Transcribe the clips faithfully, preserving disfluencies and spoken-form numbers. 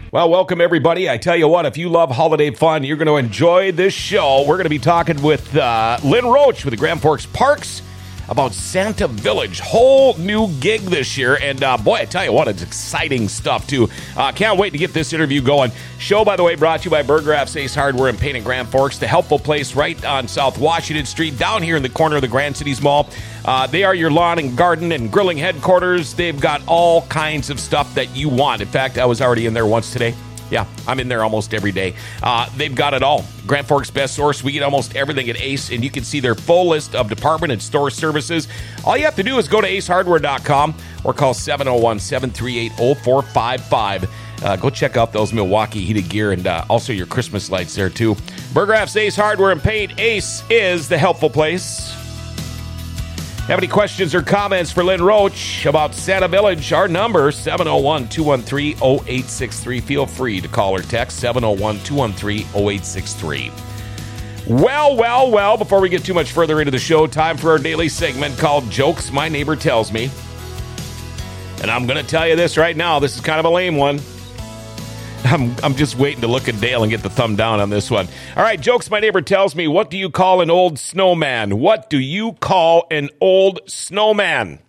Well, welcome, everybody. I tell you what, if you love holiday fun, you're going to enjoy this show. We're going to be talking with uh, Lynn Roach with the Grand Forks Parks about Santa Village. Whole new gig this year. And, uh, boy, I tell you what, it's exciting stuff, too. Uh, can't wait to get this interview going. Show, by the way, brought to you by Burgraff's Ace Hardware and Paint in Grand Forks, the helpful place right on South Washington Street, down here in the corner of the Grand Cities Mall. Uh, they are your lawn and garden and grilling headquarters. They've got all kinds of stuff that you want. In fact, I was already in there once today. Yeah, I'm in there almost every day. Uh, they've got it all. Grand Forks Best Source. We get almost everything at Ace, and you can see their full list of department and store services. All you have to do is go to ace hardware dot com or call seven oh one, seven three eight, oh four five five. Uh, go check out those Milwaukee heated gear and uh, also your Christmas lights there, too. Burgraff's Ace Hardware and Paint. Ace is the helpful place. Have any questions or comments for Lynn Roach about Santa Village? Our number, seven oh one, two one three, oh eight six three. Feel free to call or text seven oh one, two one three, oh eight six three. Well, well, well, before we get too much further into the show, time for our daily segment called Jokes My Neighbor Tells Me. And I'm going to tell you this right now. This is kind of a lame one. I'm I'm just waiting to look at Dale and get the thumb down on this one. All right, Jokes My Neighbor Tells Me. What do you call an old snowman? What do you call an old snowman?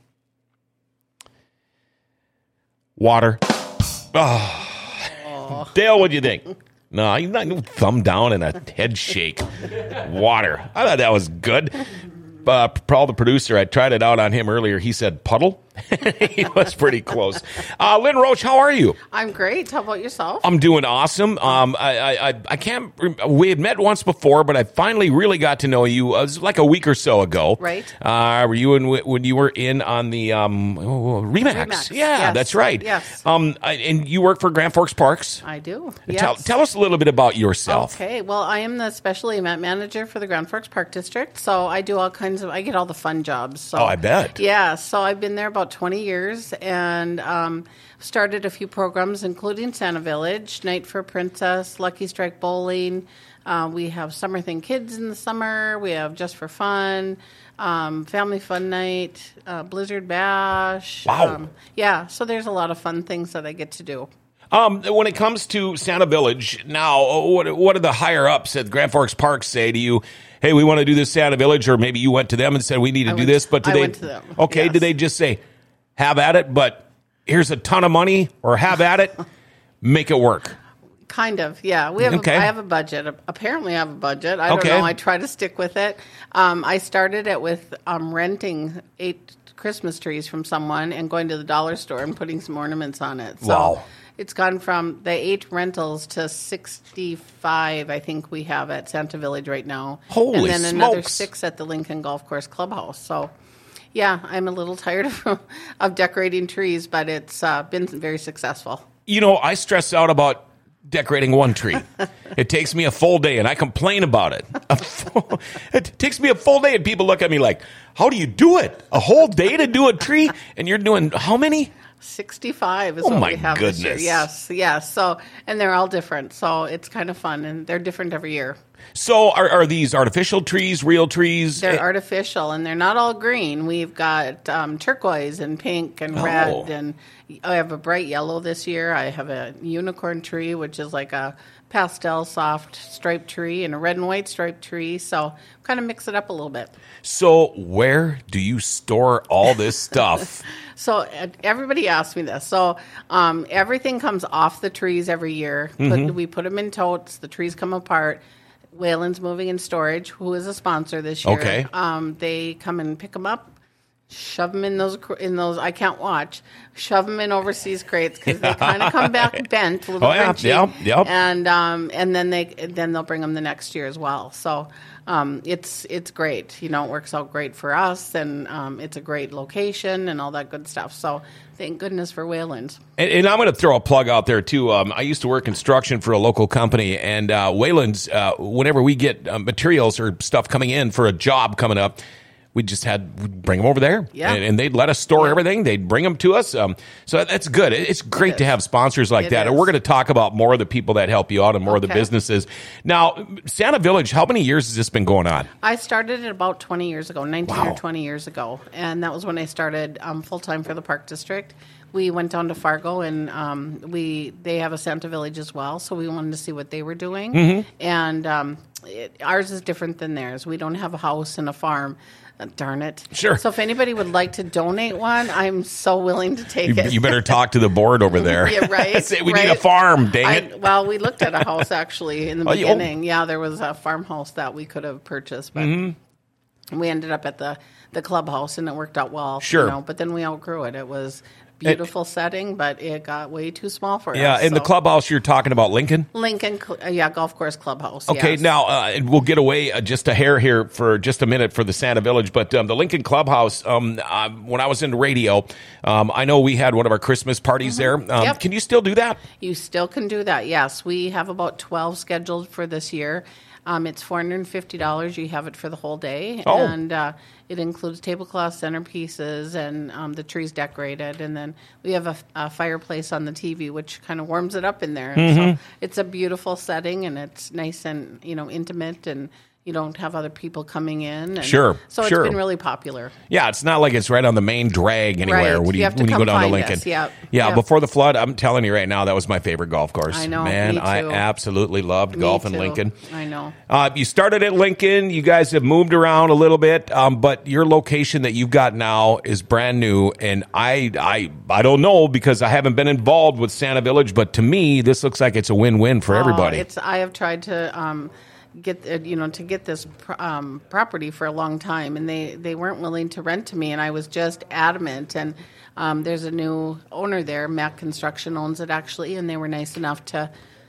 Water. Oh. Oh. Dale, what do you think? No, he's not no thumb down and a head shake. Water. I thought that was good. Uh, Paul, the producer, I tried it out on him earlier. He said puddle. He was pretty close. Uh, Lynn Roach, how are you? I'm great. How about yourself? I'm doing awesome. Um, I, I, I can't. We had met once before, but I finally really got to know you. Uh, it was like a week or so ago. Right. Uh, were you in when you were in on the um, oh, Remax? Remax. Yeah, yes. that's right. Yes. Um, I, and you work for Grand Forks Parks. I do. Tell, Yes. tell us a little bit about yourself. Okay. Well, I am the special event manager for the Grand Forks Park District, so I do all kinds of. I get all the fun jobs. So, oh, I bet. Yeah. So I've been there about twenty years. And um, started a few programs, including Santa Village, Night for Princess, Lucky Strike Bowling. Uh, we have Summer Thing Kids in the summer. We have Just for Fun, um, Family Fun Night, uh, Blizzard Bash. Wow. Um, yeah, so there's a lot of fun things that I get to do. Um, when it comes to Santa Village, now, what, what do the higher-ups at Grand Forks Park say to you? Hey, we want to do this Santa Village, or maybe you went to them and said, we need to I do went, this, but do I they, went to them. Okay, Yes. do they just say, have at it, but here's a ton of money, or have at it, make it work? Kind of, yeah. We have. Okay. A, I have a budget. Apparently, I have a budget. I don't Okay. know. I try to stick with it. Um, I started it with um, renting eight Christmas trees from someone and going to the dollar store and putting some ornaments on it. So Wow. It's gone from the eight rentals to sixty-five, I think we have at Santa Village right now. Holy And then another smokes. six at the Lincoln Golf Course Clubhouse. So, yeah, I'm a little tired of, of decorating trees, but it's uh, been very successful. You know, I stress out about decorating one tree. It takes me a full day, and I complain about it. A full, it takes me a full day, and people look at me like, how do you do it? A whole day to do a tree? And you're doing how many? sixty-five is Oh, what my we have this year. goodness. Yes, yes. So, and they're all different. So it's kind of fun, and they're different every year. So are, are these artificial trees, real trees? They're Eh, artificial, and they're not all green. We've got um, turquoise and pink and Oh. red, and I have a bright yellow this year. I have a unicorn tree, which is like a pastel soft striped tree, and a red and white striped tree. So kind of mix it up a little bit. So where do you store all this stuff? So uh, everybody asks me this. So um, everything comes off the trees every year. Put, Mm-hmm. We put them in totes. The trees come apart. Whalen's Moving and Storage, who is a sponsor this year. Okay. Um, they come and pick them up, shove them in those cr- in those. I can't watch. Shove them in overseas crates because they kind of come back bent, a little Oh, yeah, wrinchy. yep, yep. And um, and then they then they'll bring them the next year as well. So. Um, it's it's great. You know, it works out great for us, and um, it's a great location and all that good stuff. So thank goodness for Wayland's. And, and I'm going to throw a plug out there, too. Um, I used to work construction for a local company, and uh, Wayland's, uh, whenever we get uh, materials or stuff coming in for a job coming up, we just had we'd bring them over there, Yeah. and, and they'd let us store Yeah. everything. They'd bring them to us. Um, so that's good. It's great It to is. have sponsors like It that. And is. we're going to talk about more of the people that help you out and more of the Okay. businesses. Now, Santa Village, how many years has this been going on? I started it about twenty years ago, nineteen Wow. or twenty years ago, and that was when I started um, full time for the Park District. We went down to Fargo, and um, we they have a Santa Village as well, so we wanted to see what they were doing. Mm-hmm. And um, it, ours is different than theirs. We don't have a house and a farm. Uh, darn it! Sure. So if anybody would like to donate one, I'm so willing to take You, it. you better talk to the board over there. Yeah, right. Say, we right. need a farm, dang I, it. well, we looked at a house actually in the Oh, you- oh. beginning. Yeah, there was a farmhouse that we could have purchased, but Mm-hmm. we ended up at the, the clubhouse, and it worked out well. Sure. You know, but then we outgrew it. It was beautiful setting, but it got way too small for Yeah, us. in the so- clubhouse, you're talking about Lincoln? Lincoln, Cl- uh, yeah, golf course clubhouse. Okay, yes. now uh, we'll get away uh, just a hair here for just a minute for the Santa Village, but um, the Lincoln Clubhouse, um, uh, when I was in radio, um, I know we had one of our Christmas parties there. Um, Yep. Can you still do that? You still can do that, yes. We have about twelve scheduled for this year. Um, it's four hundred fifty dollars. You have it for the whole day. Oh. And uh, it includes tablecloth centerpieces and um, the trees decorated. And then we have a, a fireplace on the T V, which kind of warms it up in there. Mm-hmm. So it's a beautiful setting, and it's nice and, you know, intimate, and you don't have other people coming in. And Sure, So sure. it's been really popular. Yeah, it's not like it's right on the main drag anywhere Right. when you, You have to when you go come down to find Lincoln. us. Yep. Yeah, Yep. before the flood, I'm telling you right now, that was my favorite golf course. I know, Man, me I too. absolutely loved Me golf in too. Lincoln. I know. Uh, you started at Lincoln. You guys have moved around a little bit, um, but your location that you've got now is brand new. And I, I, I don't know because I haven't been involved with Santa Village, but to me, this looks like it's a win-win for everybody. Oh, it's I have tried to um, get uh, you know to get this pr- um, property for a long time, and they, they weren't willing to rent to me, and I was just adamant. And um, there's a new owner there, Mac Construction owns it actually, and they were nice enough to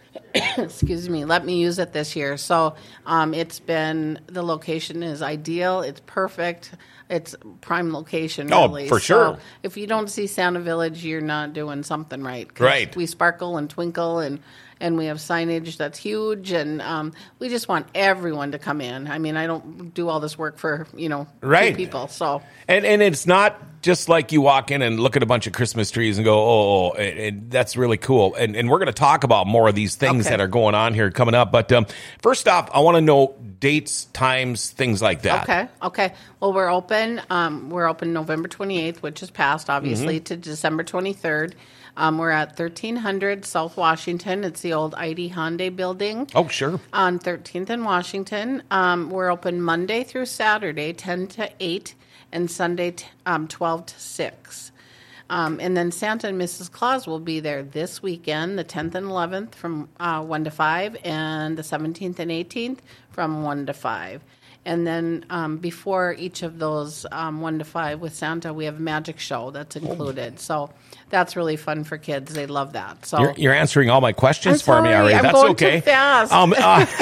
excuse me, let me use it this year. So um, it's been the location is ideal. It's perfect. It's prime location, Oh, really. for So sure. if you don't see Santa Village, you're not doing something right. 'Cause Right. We sparkle and twinkle, and and we have signage that's huge, and um, we just want everyone to come in. I mean, I don't do all this work for you know Right. two people. So And and it's not just like you walk in and look at a bunch of Christmas trees and go, oh, oh and, and that's really cool. And and we're going to talk about more of these things Okay. that are going on here coming up. But um, first off, I want to know dates, times, things like that. okay, okay. Well, we're open. Um, we're open November twenty-eighth, which is past, obviously, Mm-hmm. to December twenty-third. Um, we're at thirteen hundred South Washington. It's the old I D Hyundai building. Oh, sure. On thirteenth and Washington. Um, we're open Monday through Saturday, ten to eight, and Sunday, t- um, twelve to six. Um, and then Santa and Missus Claus will be there this weekend, the tenth and eleventh from uh, one to five, and the seventeenth and eighteenth from one to five. And then um, before each of those um, one to five with Santa, we have a magic show that's included. So that's really fun for kids. They love that. So You're, you're answering all my questions I'm for me sorry, already. I'm That's going okay. too fast. Um,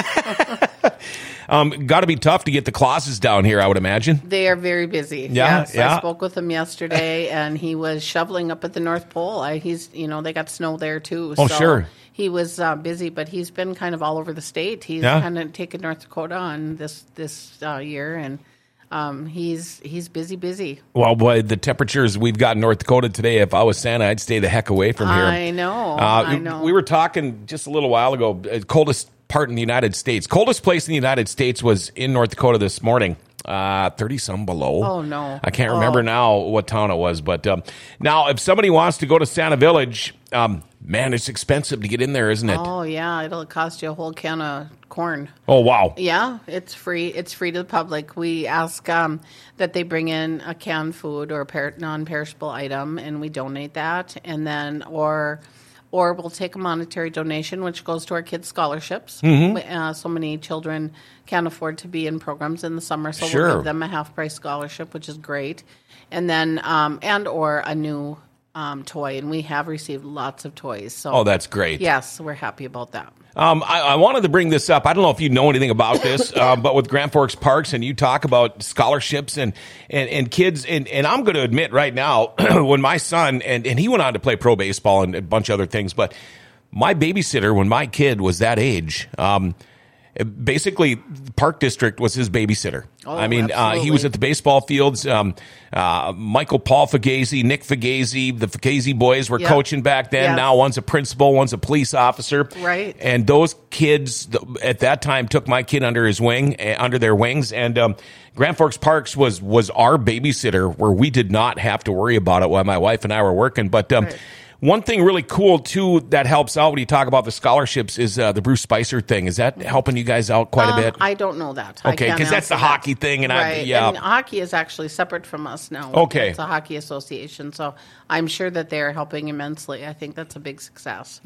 uh, um, got to be tough to get the Clauses down here, I would imagine. they are very busy. Yeah, yes, yeah. I spoke with him yesterday, and he was shoveling up at the North Pole. I, he's, you know, they got snow there too. Oh, so sure. He was uh, busy, but he's been kind of all over the state. He's Yeah. kind of taken North Dakota on this this uh, year, and um, he's he's busy, busy. Well, boy, the temperatures we've got in North Dakota today, if I was Santa, I'd stay the heck away from here. I know, Uh, I know. We were talking just a little while ago, uh, coldest part in the United States. Coldest place in the United States was in North Dakota this morning. Uh, thirty some below. Oh, no. I can't remember Oh. now what town it was, but um, now if somebody wants to go to Santa Village, um, man, it's expensive to get in there, isn't it? Oh yeah, it'll cost you a whole can of corn. Oh, wow. Yeah, it's free. It's free to the public. We ask um, that they bring in a canned food or a per- non-perishable item, and we donate that. And then, or, or we'll take a monetary donation, which goes to our kids' scholarships. Mm-hmm. Uh, so many children can't afford to be in programs in the summer, so Sure. we'll give them a half-price scholarship, which is great. And then, um, and or a new um, toy, and we have received lots of toys. So, Oh, that's great. yes, we're happy about that. Um, I, I wanted to bring this up. I don't know if you know anything about this, um, but with Grand Forks Parks, and you talk about scholarships and and, and kids, and, and I'm going to admit right now, when my son, and, and he went on to play pro baseball and a bunch of other things, but my babysitter, when my kid was that age, um, basically, Park District was his babysitter. Oh, I mean, uh, he was at the baseball fields. Um, uh, Michael Paul Fugazi, Nick Fugazi, the Fugazi boys were Yep. coaching back then. Yes. Now one's a principal, one's a police officer. Right. And those kids th- at that time took my kid under his wing, uh, under their wings. And um, Grand Forks Parks was was our babysitter, where we did not have to worry about it while my wife and I were working. But um, Right. one thing really cool, too, that helps out when you talk about the scholarships is uh, the Bruce Spicer thing. Is that helping you guys out quite Um, a bit? I don't know that. I Okay, can't 'cause that's the answer that. hockey thing, and I- right. yeah. And hockey is actually separate from us now. Okay. It's a hockey association, so I'm sure that they're helping immensely. I think that's a big success.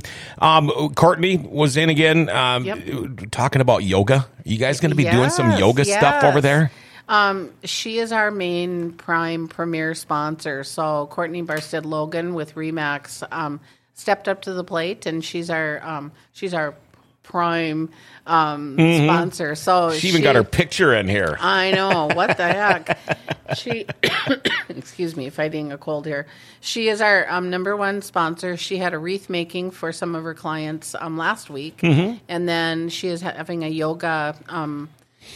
Um, Courtney was in again um, Yep. talking about yoga. Are you guys going to be doing some Yes, yoga stuff over yes. there? Um, she is our main prime premier sponsor. So Courtney Barstead Logan with Remax um, stepped up to the plate, and she's our um, she's our prime um, sponsor. So She even got her picture in here. I know, what the heck. She, excuse me, fighting a cold here. She is our um, number one sponsor. She had a wreath making for some of her clients um, last week, Mm-hmm. and then she is having a yoga um,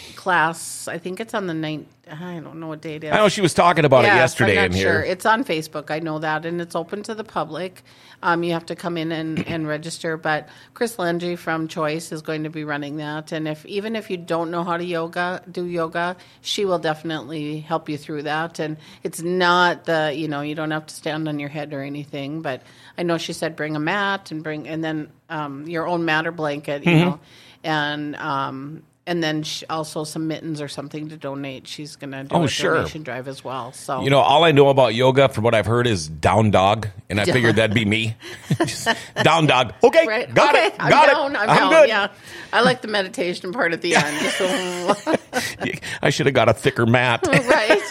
class. I think it's on the ninth. I don't know what date it is. I know she was talking about it Yes, yesterday I'm in not here. sure. It's on Facebook. I know that, and it's open to the public. Um, you have to come in and, and register. But Chris Landry from Choice is going to be running that. And if even if you don't know how to yoga, do yoga, she will definitely help you through that. And it's not the you know you don't have to stand on your head or anything. But I know she said bring a mat and bring and then um, your own mat or blanket, you Mm-hmm. know, and. Um, And then she, also some mittens or something to donate. She's going to do Oh, a sure. donation drive as well. So You know, all I know about yoga, from what I've heard, is down dog, and I figured that'd be me. Just down dog. Okay, Right. got okay. it. I'm Got down. it. I'm, down. good. Yeah. I like the meditation part at the end. So, I should have got a thicker mat. right.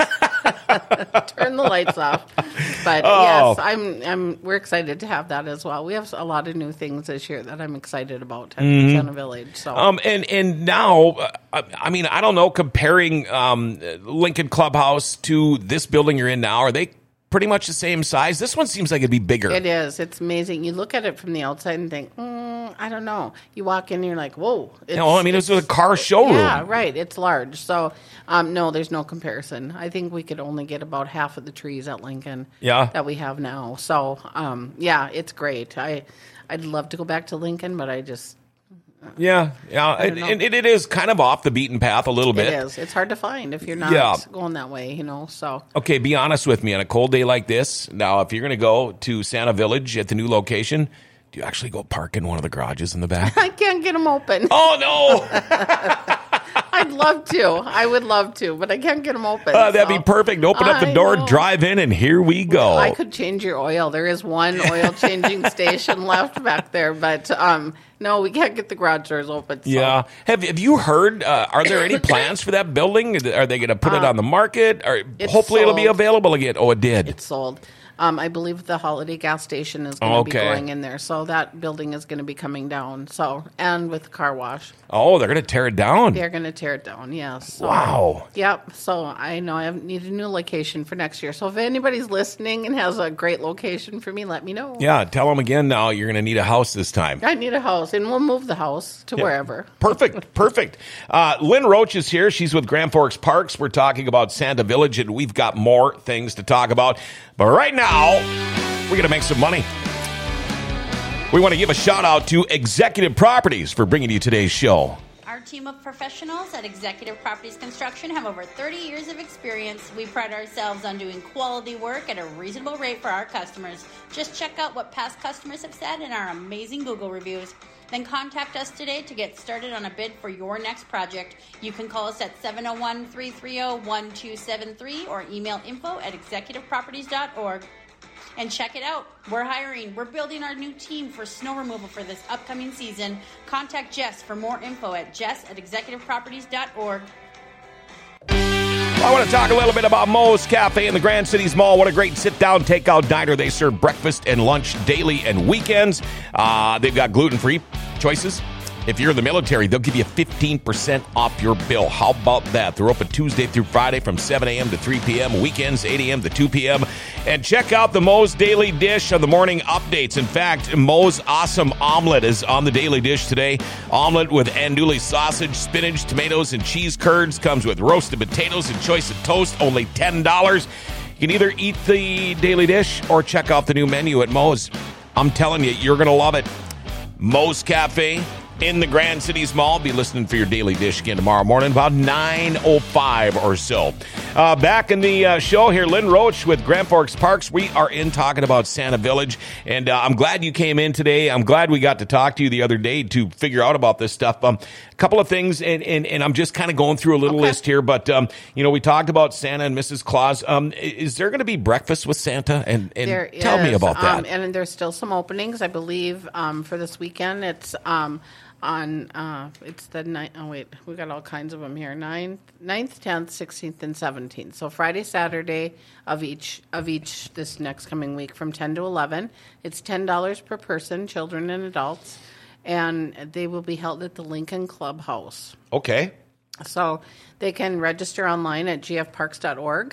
Turn the lights off. But Oh. yes, I'm. I'm. We're excited to have that as well. We have a lot of new things this year that I'm excited about at Santa Village. So Um, and and now, uh, I mean, I don't know. Comparing um, Lincoln Clubhouse to this building you're in now, are they pretty much the same size? This one seems like it'd be bigger. it is. It's amazing. You look at it from the outside and think, mm, I don't know. You walk in, and you're like, whoa. It's, You know, I mean, it's a car showroom. Yeah, right. It's large. So, um, no, there's no comparison. I think we could only get about half of the trees at Lincoln Yeah. that we have now. So, um, yeah, it's great. I, I'd love to go back to Lincoln, but I just, Yeah, yeah, and, know. and it, it is kind of off the beaten path a little bit. it is. It's hard to find if you're not Yeah. going that way, you know. So, Okay, be honest with me. On a cold day like this, now, if you're going to go to Santa Village at the new location, do you actually go park in one of the garages in the back? I can't get them open. Oh, no! I'd love to. I would love to, but I can't get them open. Uh, that'd so. be perfect. Open up the I door, know. drive in, and here we go. I could change your oil. There is one oil changing station left back there, but um, no, we can't get the garage doors open. So. Yeah. Have Have you heard? Uh, are there any plans for that building? Are they going to put it on the market? Or it's hopefully it'll be sold. available again. Oh, it did. It's sold. Um, I believe the Holiday gas station is going to Okay. be going in there, so that building is going to be coming down. So, and with the car wash, Oh, they're going to tear it down. they're going to tear it down. Yes. So, Wow. Yep. So I know I need a new location for next year. So if anybody's listening and has a great location for me, let me know. Yeah. Tell them again. Now you're going to need a house this time. I need a house, and we'll move the house to wherever. Perfect, perfect. Uh, Lynn Roach is here. She's with Grand Forks Parks. We're talking about Santa Village, and we've got more things to talk about. But right now, we're going to make some money. We want to give a shout out to Executive Properties for bringing you today's show. Our team of professionals at Executive Properties Construction have over thirty years of experience. We pride ourselves on doing quality work at a reasonable rate for our customers. Just check out what past customers have said in our amazing Google reviews. Then contact us today to get started on a bid for your next project. You can call us at seven oh one, three three oh, one two seven three or email info at executive properties dot org. And check it out. We're hiring. We're building our new team for snow removal for this upcoming season. Contact Jess for more info at jess at executive properties dot org. I want to talk a little bit about Moe's Cafe in the Grand Cities Mall. What a great sit-down takeout diner. They serve breakfast and lunch daily and weekends. Uh, they've got gluten-free choices. If you're in the military, they'll give you fifteen percent off your bill. How about that? They're open Tuesday through Friday from seven a.m. to three p.m., weekends eight a.m. to two p.m. And check out the Moe's Daily Dish on the morning updates. In fact, Moe's Awesome Omelet is on the Daily Dish today. Omelet with andouille sausage, spinach, tomatoes, and cheese curds. Comes with roasted potatoes and choice of toast, only ten dollars. You can either eat the Daily Dish or check out the new menu at Moe's. I'm telling you, you're going to love it. Moe's Cafe in the Grand Cities Mall. Be listening for your Daily Dish again tomorrow morning, about nine oh five or so. Uh, back in the uh, show here, Lynn Roach with Grand Forks Parks. We are in talking about Santa Village, and uh, I'm glad you came in today. I'm glad we got to talk to you the other day to figure out about this stuff. Um, a couple of things, and, and, and I'm just kind of going through a little okay. list here, but, um, you know, we talked about Santa and Missus Claus. Um, is there going to be breakfast with Santa? And, and there tell is, me about that. Um, and there's still some openings, I believe, um, for this weekend. It's... Um, On uh, it's the ninth. Oh wait, we got all kinds of them here. Ninth, ninth, tenth, sixteenth, and seventeenth. So Friday, Saturday of each of each this next coming week from ten to eleven. It's ten dollars per person, children and adults, and they will be held at the Lincoln Clubhouse. Okay. So they can register online at g f parks dot org,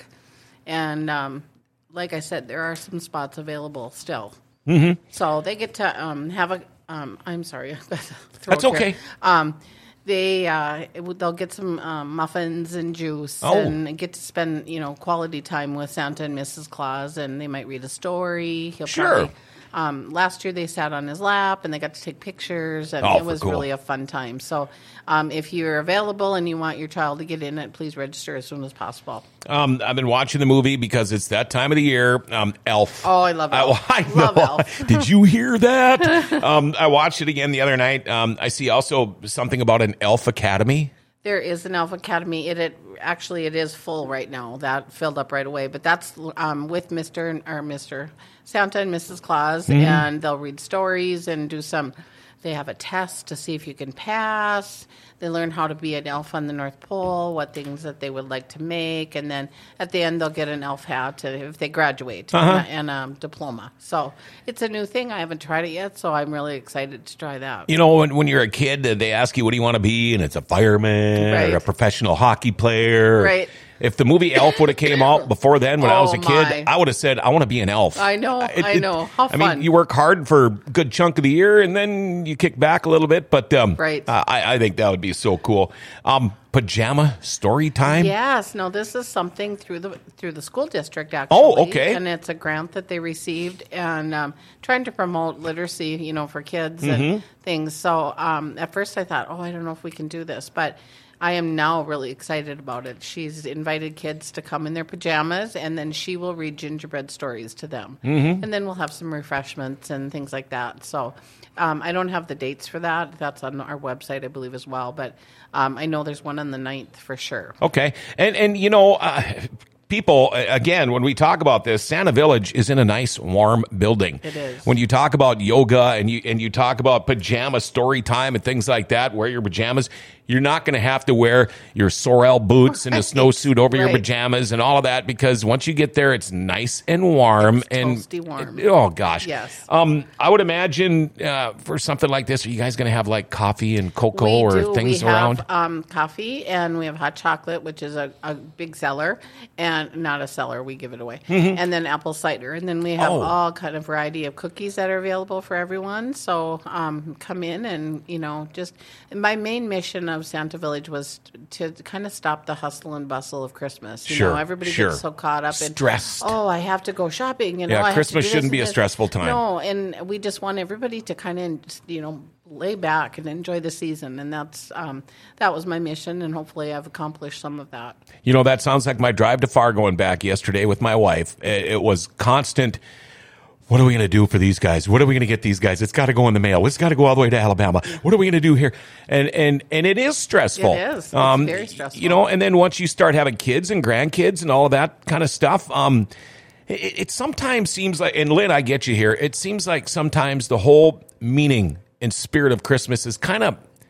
and um, like I said, there are some spots available still. Mm-hmm. So they get to um, have a. Um, I'm sorry. That's okay. Um, they uh, it, they'll get some um, muffins and juice, oh. and get to spend you know quality time with Santa and Missus Claus, and they might read a story. He'll sure. Probably, um, last year they sat on his lap and they got to take pictures, and oh, it was cool. really a fun time. So um, if you're available and you want your child to get in it, please register as soon as possible. Um, I've been watching the movie because it's that time of the year. Um, Elf. Oh, I love Elf. I, I love know. Elf. Did you hear that? um, I watched it again the other night. Um, I see also something about an Elf Academy. There is an Elf Academy. It, it actually it is full right now. That filled up right away. But that's um, with Mister and, or Mister Santa and Missus Claus, mm-hmm. and they'll read stories and do some. They have a test to see if you can pass. They learn how to be an elf on the North Pole, what things that they would like to make, and then at the end they'll get an elf hat if they graduate uh-huh. and a um, diploma. So it's a new thing. I haven't tried it yet, so I'm really excited to try that. You know, when, when you're a kid, they ask you what do you want to be, and it's a fireman right. or a professional hockey player. Right. If the movie Elf would have came out before then, when oh, I was a kid, my. I would have said, I want to be an elf. I know, it, I it, know. How fun. I mean, you work hard for a good chunk of the year, and then you kick back a little bit, but um, right. uh, I, I think that would be so cool. Um, pajama story time? Yes. No, this is something through the through the school district, actually. Oh, okay. And it's a grant that they received, and um, trying to promote literacy, you know, for kids mm-hmm. and things. So um, at first I thought, oh, I don't know if we can do this, but I am now really excited about it. She's invited kids to come in their pajamas, and then she will read gingerbread stories to them. Mm-hmm. And then we'll have some refreshments and things like that. So um, I don't have the dates for that. That's on our website, I believe, as well. But um, I know there's one on the ninth for sure. Okay. And, and you know... Uh, people, again, when we talk about this, Santa Village is in a nice, warm building. It is. When you talk about yoga and you and you talk about pajama story time and things like that, wear your pajamas, you're not going to have to wear your Sorel boots and a snowsuit over right. your pajamas and all of that, because once you get there, it's nice and warm. It's and toasty warm. It, oh, gosh. Yes. Um, I would imagine uh, for something like this, are you guys going to have like coffee and cocoa we or do. things we around? have um, coffee, and we have hot chocolate, which is a, a big seller, and not a seller, we give it away. Mm-hmm. And then apple cider. And then we have oh. all kind of variety of cookies that are available for everyone. So um, come in and, you know, just my main mission of Santa Village was to kind of stop the hustle and bustle of Christmas. You sure, know, everybody sure. gets so caught up in stressed. Oh, I have to go shopping. You know, yeah, I Christmas have to do shouldn't this be a this. stressful time. No, and we just want everybody to kind of, you know, lay back and enjoy the season, and that's um, that was my mission, and hopefully I've accomplished some of that. You know, that sounds like my drive to Fargo and back yesterday with my wife. It, it was constant. What are we going to do for these guys? What are we going to get these guys? It's got to go in the mail. It's got to go all the way to Alabama. What are we going to do here? And and and it is stressful. It is. It's um, very stressful. You know, and then once you start having kids and grandkids and all of that kind of stuff, um, it, it sometimes seems like, and Lynn, I get you here, it seems like sometimes the whole meaning and spirit of Christmas is kind of,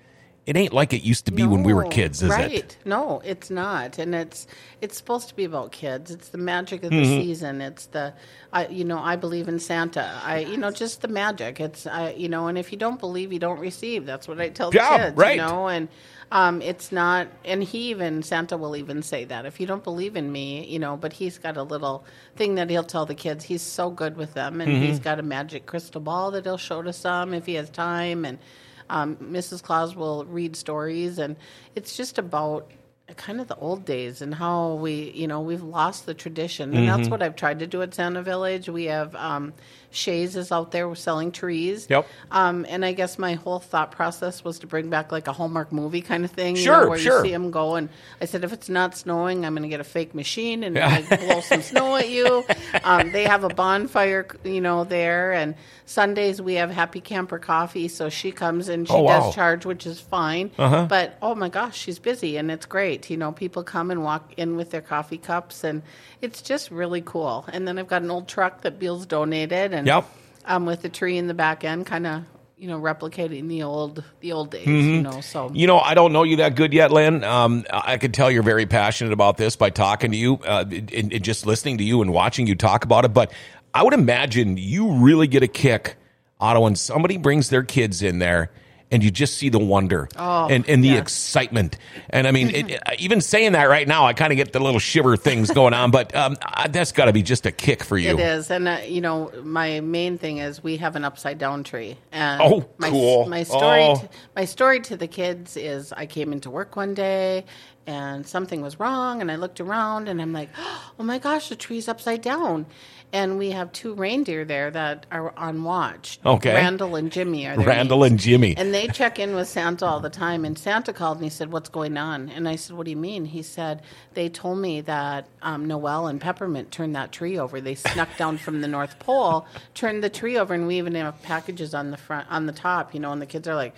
it ain't like it used to be when we were No, kids, is right. it? No, it's not, and it's it's supposed to be about kids. It's the magic of the mm-hmm. season. It's the, I you know, I believe in Santa. I you know just the magic. It's I you know, and if you don't believe, you don't receive. That's what I tell the yeah, kids. Right. You know, and um, it's not. And he even Santa will even say that if you don't believe in me, you know. But he's got a little thing that he'll tell the kids. He's so good with them, and mm-hmm. he's got a magic crystal ball that he'll show to some if he has time, and. Um, Missus Claus will read stories, and it's just about kind of the old days and how we, you know, we've lost the tradition. And mm-hmm. that's what I've tried to do at Santa Village. We have um, Shays is out there selling trees. Yep. Um, and I guess my whole thought process was to bring back like a Hallmark movie kind of thing. Sure, you know, where sure. you see them go. And I said, if it's not snowing, I'm going to get a fake machine and like, blow some snow at you. Um, they have a bonfire, you know, there. And Sundays we have Happy Camper Coffee. So she comes and she oh, wow. does charge, which is fine. Uh-huh. But, oh my gosh, she's busy and it's great. You know, people come and walk in with their coffee cups and it's just really cool. And then I've got an old truck that Beals donated and yep. um, with the tree in the back end, kind of, you know, replicating the old the old days, mm-hmm. you know. So you know, I don't know you that good yet, Lynn. Um, I can tell you're very passionate about this by talking to you uh, and, and just listening to you and watching you talk about it. But I would imagine you really get a kick out of when somebody brings their kids in there and you just see the wonder oh, and, and the yeah. excitement. And I mean, it, even saying that right now, I kind of get the little shiver things going on, but um, that's got to be just a kick for you. It is. And, uh, you know, my main thing is we have an upside down tree. And oh, my, cool. My story, oh. to, my story to the kids is I came into work one day and something was wrong. And I looked around and I'm like, oh my gosh, the tree's upside down. And we have two reindeer there that are on watch. Okay. Randall and Jimmy are their Randall names. and Jimmy. And they check in with Santa all the time. And Santa called and he said, what's going on? And I said, what do you mean? He said, they told me that um, Noel and Peppermint turned that tree over. They snuck down from the North Pole, turned the tree over, and we even have packages on the front, on the top, you know, and the kids are like,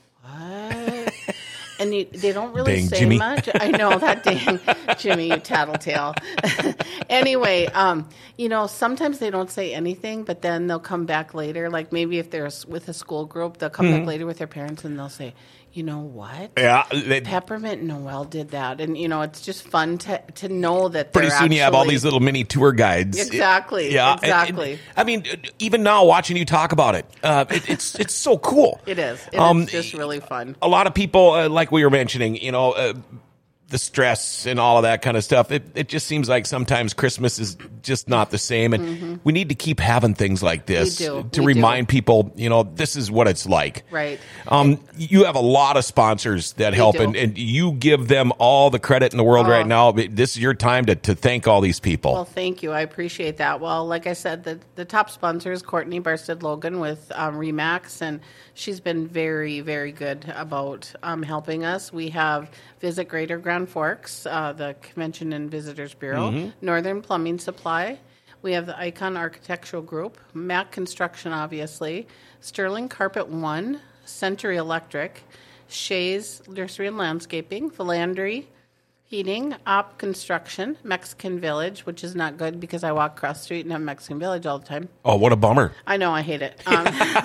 what? And you, they don't really dang, say Jimmy. much. I know that dang Jimmy, you tattletale. Anyway, um, you know, sometimes they don't say anything, but then they'll come back later. Like maybe if they're with a school group, they'll come mm-hmm. back later with their parents and they'll say, you know what? Yeah, they, Peppermint and Noel did that, and you know it's just fun to to know that. Pretty they're soon actually, you have all these little mini tour guides. Exactly. It, yeah, exactly. And, and, I mean, even now watching you talk about it, uh, it it's it's so cool. It is. It um, is just really fun. A lot of people, uh, like we were mentioning, you know. Uh, the stress and all of that kind of stuff. It it just seems like sometimes Christmas is just not the same. And mm-hmm. we need to keep having things like this to we do. remind people, you know, this is what it's like. Right. Um, you have a lot of sponsors that help and, and you give them all the credit in the world oh. right now. This is your time to, to thank all these people. Well, thank you. I appreciate that. Well, like I said, the, the top sponsor is Courtney Barstead Logan with um, Remax, and she's been very, very good about um, helping us. We have Visit Greater Grand Forks, uh, the Convention and Visitors Bureau, mm-hmm. Northern Plumbing Supply. We have the Icon Architectural Group, Mac Construction, obviously, Sterling Carpet One, Century Electric, Shays Nursery and Landscaping, Philandry Heating, Op Construction, Mexican Village, which is not good because I walk across the street and have Mexican Village all the time. Oh, what a bummer. I know, I hate it. Um,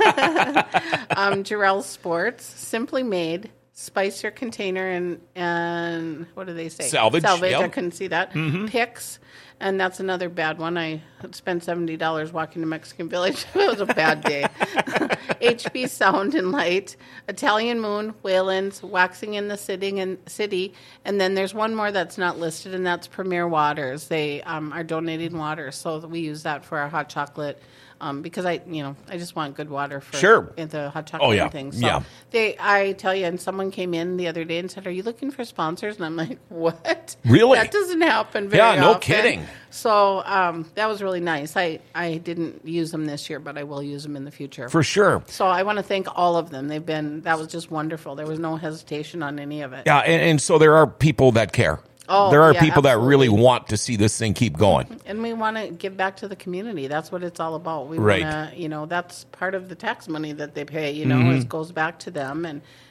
um, Jarrell Sports, Simply Made, Spicer Container, and, and what do they say? Salvage. Salvage, yep. I couldn't see that. Mm-hmm. Picks, and that's another bad one. I spent seventy dollars walking to Mexican Village. It was a bad day. H P Sound and Light, Italian Moon, Wayland's, Waxing in the Sitting and City, and then there's one more that's not listed, and that's Premier Waters. They um, are donating water, so we use that for our hot chocolate. Um, because I, you know, I just want good water for sure. the hot chocolate oh, yeah. and things. So yeah. they, I tell you, and someone came in the other day and said, "Are you looking for sponsors?" And I'm like, "What? Really? That doesn't happen very yeah, no often." kidding. So um, that was really nice. I, I didn't use them this year, but I will use them in the future for sure. So I want to thank all of them. They've been that was just wonderful. There was no hesitation on any of it. Yeah, and, and so there are people that care. Oh, there are yeah, people absolutely. that really want to see this thing keep going. And we want to give back to the community. That's what it's all about. We right. want to, you know, that's part of the tax money that they pay, you know, mm-hmm. it goes back to them. And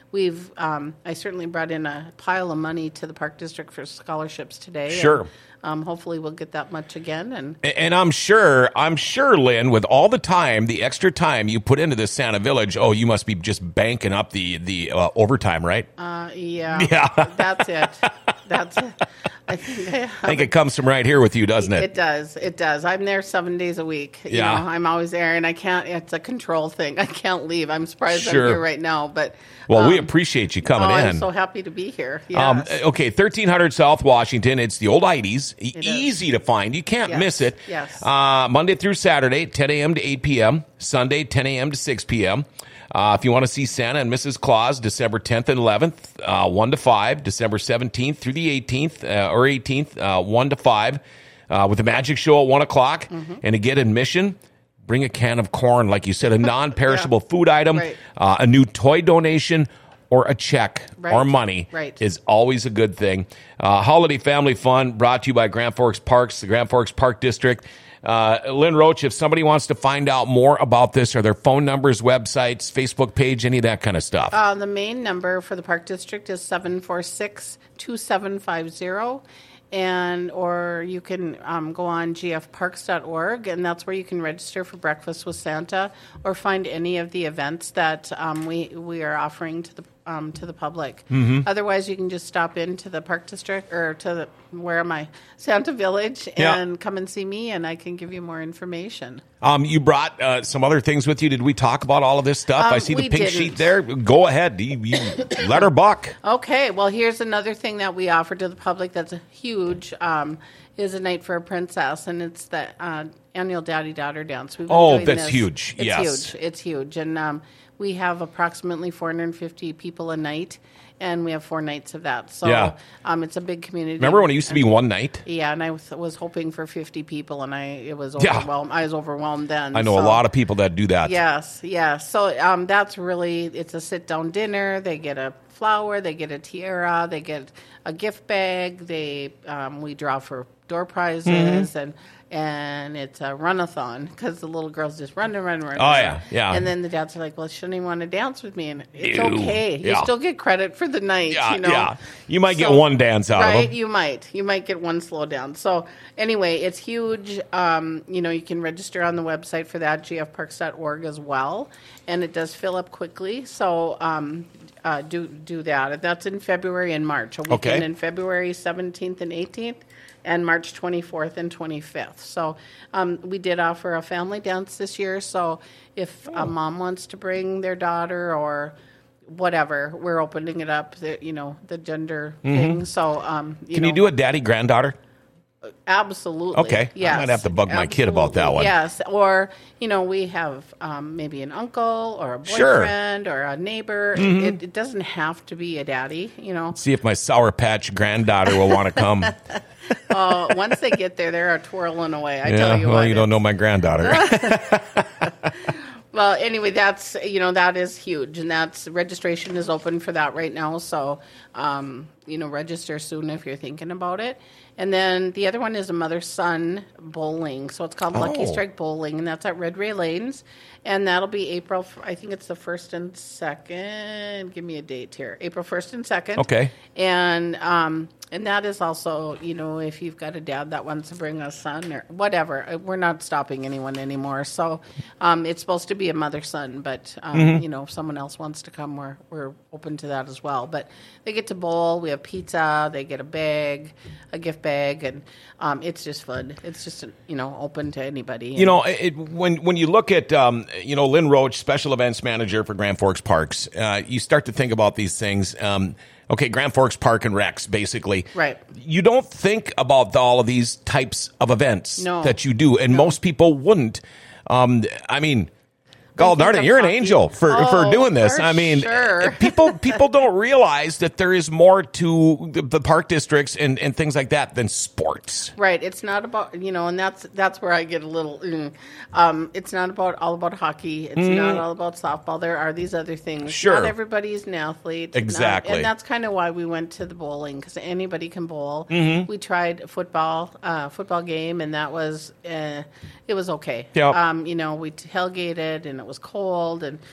we've um, I certainly brought in a pile of money to the Park District for scholarships today. Sure. And, um, hopefully we'll get that much again. And And I'm sure, I'm sure, Lynn, with all the time, the extra time you put into this Santa Village, oh, you must be just banking up the the uh, overtime, right? uh, yeah, Yeah. that's it. That's it. I think, I I think it comes from right here with you, doesn't it? It does. It does. I'm there seven days a week. You Yeah. know, I'm always there, and I can't. It's a control thing. I can't leave. I'm surprised Sure. I'm here right now, but Well, we um, appreciate you coming oh, in. I'm so happy to be here. Yes. Um, okay, thirteen hundred South Washington. It's the old Heidi's. E- is. Easy to find. You can't Yes, miss it. yes. Uh, Monday through Saturday, ten a.m. to eight p.m. Sunday, ten a.m. to six p.m. Uh, if you want to see Santa and Missus Claus, December tenth and eleventh, uh, one to five. December seventeenth through the eighteenth, uh, or eighteenth, uh, one to five. Uh, with the magic show at one o'clock. Mm-hmm. And to get admission, bring a can of corn, like you said, a non-perishable Yeah. food item, Right. uh, a new toy donation, or a check Right. or money Right. is always a good thing. Uh, Holiday Family Fun brought to you by Grand Forks Parks, the Grand Forks Park District. Uh, Lynn Roach, if somebody wants to find out more about this, are there phone numbers, websites, Facebook page, any of that kind of stuff? Uh, the main number for the Park District is seven four six, two seven five zero. And or you can um, go on g f parks dot org, and that's where you can register for Breakfast with Santa or find any of the events that um, we we are offering to the um, to the public. Mm-hmm. Otherwise, you can just stop into the Park District or to the where am I Santa Village Yeah. and come and see me, and I can give you more information. Um, you brought uh, some other things with you. Did we talk about all of this stuff? Um, I see the we pink didn't. sheet there. Go ahead. You, you let her buck. Okay, well, here's another thing that we offer to the public that's a huge, um, is a night for a princess, and it's the uh, annual daddy-daughter dance. We've been Oh, doing that's this. huge. It's Yes. huge. It's huge, and um, we have approximately four hundred fifty people a night, and we have four nights of that. So Yeah. um, it's a big community. Remember when it used to be one night? Yeah, and I was, was hoping for fifty people, and I it was Yeah. overwhelmed. I was overwhelmed then. I know a so- lot of people that do that. Yes, yes. So um, that's really, it's a sit-down dinner. They get a flower, they get a tiara, they get a gift bag. They um, we draw for door prizes, Mm-hmm. and and it's a run-a-thon because the little girls just run and run and run. Oh, yeah, yeah. And then the dads are like, "Well, shouldn't he want to dance with me?" And it's Ew, okay. You yeah. still get credit for the night. Yeah, you know? yeah. You might get So- one dance out right? of them. You might. You might get one slow down. So anyway, it's huge. Um, you know, you can register on the website for that, g f parks dot org as well, and it does fill up quickly. So um, uh, do do that. That's in February and March. A weekend Okay. in February seventeenth and eighteenth. And March twenty-fourth and twenty-fifth. So um, we did offer a family dance this year. So if Oh. a mom wants to bring their daughter or whatever, we're opening it up. The, you know, the gender thing. So um, you Can know, you do a daddy granddaughter? Absolutely. Okay. I Yes. might have to bug my kid about that Absolutely. one. Yes. Or, you know, we have um, maybe an uncle or a Sure. boyfriend or a neighbor. It, it doesn't have to be a daddy, you know. See if my Sour Patch granddaughter will want to come. Uh, once they get there, they're twirling away. I yeah, tell you well, what. you don't know my granddaughter. Well, anyway, that's, you know, that is huge. And that's, registration is open for that right now. So, um, you know, register soon if you're thinking about it. And then the other one is a mother-son bowling. So it's called Lucky Oh. Strike Bowling, and that's at Red Ray Lanes. And that'll be April, f- I think it's the first and second. Give me a date here. April first and second. Okay. And um, and that is also, you know, if you've got a dad that wants to bring a son or whatever, uh, we're not stopping anyone anymore. So um, it's supposed to be a mother-son, but, um, Mm-hmm. you know, if someone else wants to come, we're, we're open to that as well. But they get to bowl. We have pizza. They get a bag, a gift bag, and um, it's just fun. It's just, you know, open to anybody. You know, it, when when you look at, um, you know, Lynn Roach, special events manager for Grand Forks Parks, uh, you start to think about these things. Um, okay, Grand Forks Park and Recs, basically. Right. You don't think about all of these types of events No. that you do, and most people wouldn't. Um, I mean, God think darn it, of you're an hockey. angel for for Oh, doing this. for I mean, sure. people people don't realize that there is more to the, the park districts and, and things like that than sports. Right. It's not about, you know, and that's that's where I get a little. Mm, um, it's not about all about hockey. It's not all about softball. There are these other things. Mm. Sure. Not everybody's an athlete. Not- Exactly. and that's kind of why we went to the bowling, because anybody can bowl. Mm-hmm. We tried a football uh, football game, and that was uh, it was okay. Yep. Um, you know, we tailgated, and it was cold, and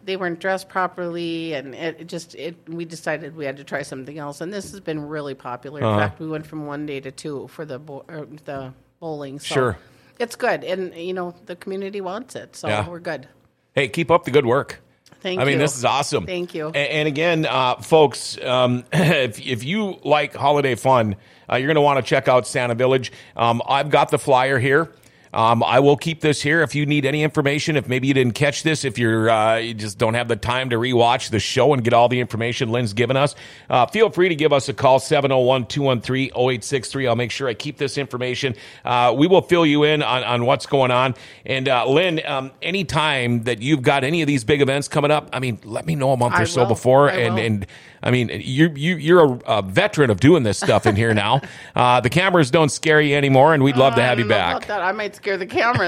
they weren't dressed properly, and it, it just it. We decided we had to try something else, and this has been really popular. In Uh-huh. fact, we went from one day to two for the bo- or the bowling. So Sure. it's good, and you know the community wants it, so Yeah. we're good. Hey, keep up the good work. Thank I you. mean, this is awesome. Thank you. And, and again, uh, folks, um, if, if you like holiday fun, uh, you're going to want to check out Santa Village. Um, I've got the flyer here. Um, I will keep this here if you need any information. If maybe you didn't catch this, if you're uh, you just don't have the time to rewatch the show and get all the information Lynn's given us, uh, feel free to give us a call, seven oh one, two one three, oh eight six three. I'll make sure I keep this information. Uh, we will fill you in on, on what's going on. And uh, Lynn, um, anytime that you've got any of these big events coming up, I mean, let me know a month I or so will. before. I and will. and I mean, you you you're a, a veteran of doing this stuff in here now. Uh, the cameras don't scare you anymore, and we'd love to I have you don't know back. about that. I might scare the cameras.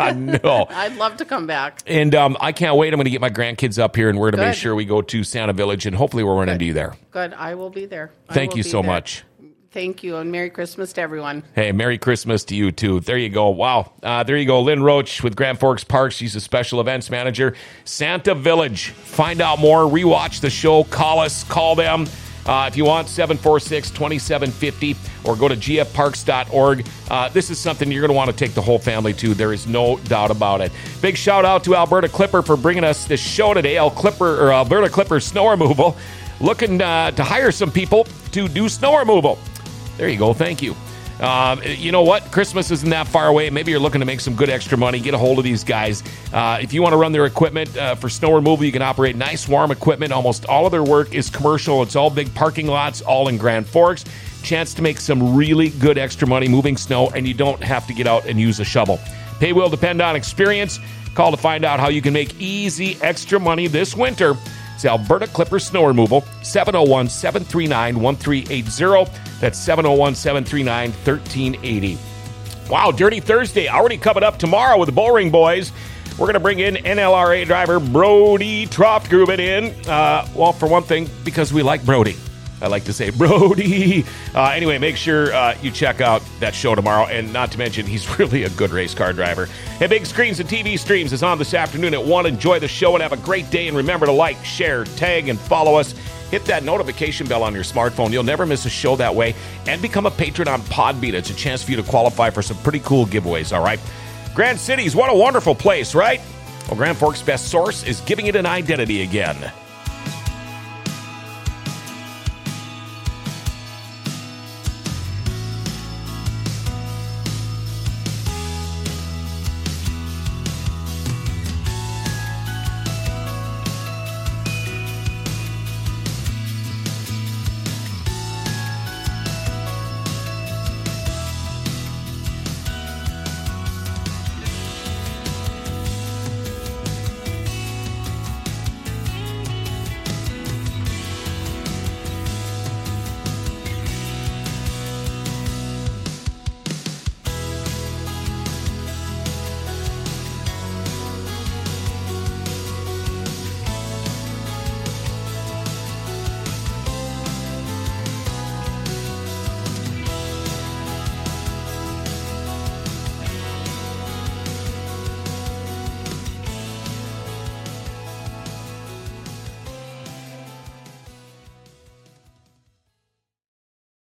No. I'd love to come back. And um, I can't wait. I'm going to get my grandkids up here, and we're going to make Good. sure we go to Santa Village, and hopefully we're running into you there. Good. I will be there. I Thank will you be so there. much. Thank you, and Merry Christmas to everyone. Hey, Merry Christmas to you, too. There you go. Wow. Uh, there you go. Lynn Roach with Grand Forks Parks. She's a special events manager. Santa Village. Find out more. Rewatch the show. Call us. Call them. Uh, if you want, seven four six, two seven five zero, or go to g f parks dot org. Uh, this is something you're going to want to take the whole family to. There is no doubt about it. Big shout out to Alberta Clipper for bringing us this show today. El Clipper, or Alberta Clipper Snow Removal, looking uh, to hire some people to do snow removal. There you go. Thank you. Um, you know what? Christmas isn't that far away. Maybe you're looking to make some good extra money. Get a hold of these guys. Uh, if you want to run their equipment uh, for snow removal, you can operate nice, warm equipment. Almost all of their work is commercial. It's all big parking lots, all in Grand Forks. Chance to make some really good extra money moving snow, and you don't have to get out and use a shovel. Pay will depend on experience. Call to find out how you can make easy extra money this winter. It's Alberta Clipper Snow Removal, seven oh one, seven three nine, one three eight zero. That's seven oh one, seven three nine, one three eight zero. Wow, Dirty Thursday already coming up tomorrow with the Bullring Boys. We're going to bring in N L R A driver Brody Troftgruben in. Uh, well, for one thing, because we like Brody. I like to say Brody. Uh, anyway, make sure uh, you check out that show tomorrow. And not to mention, he's really a good race car driver. Hey, Big Screens and T V Streams is on this afternoon at one. Enjoy the show and have a great day. And remember to like, share, tag, and follow us. Hit that notification bell on your smartphone. You'll never miss a show that way. And become a patron on Podbean. It's a chance for you to qualify for some pretty cool giveaways, all right? Grand Cities, what a wonderful place, right? Well, Grand Forks' best source is giving it an identity again.